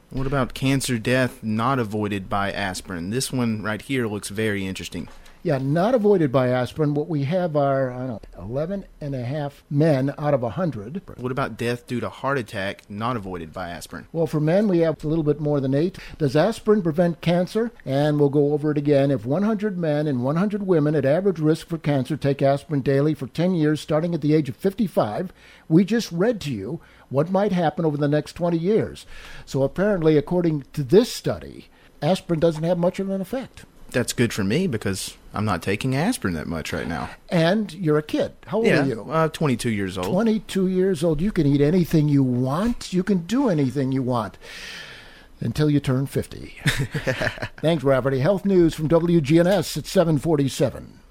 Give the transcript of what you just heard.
What about cancer death not avoided by aspirin? This one right here looks very interesting. Yeah, not avoided by aspirin. What we have are, 11 and a half men out of 100. What about death due to heart attack not avoided by aspirin? Well, for men, we have a little bit more than 8. Does aspirin prevent cancer? And we'll go over it again. If 100 men and 100 women at average risk for cancer take aspirin daily for 10 years, starting at the age of 55, we just read to you what might happen over the next 20 years. So apparently, according to this study, aspirin doesn't have much of an effect. That's good for me because I'm not taking aspirin that much right now. And you're a kid. How old are you? 22 years old. 22 years old. You can eat anything you want. You can do anything you want until you turn 50. Thanks, Rafferty. Health news from WGNS at 7:47.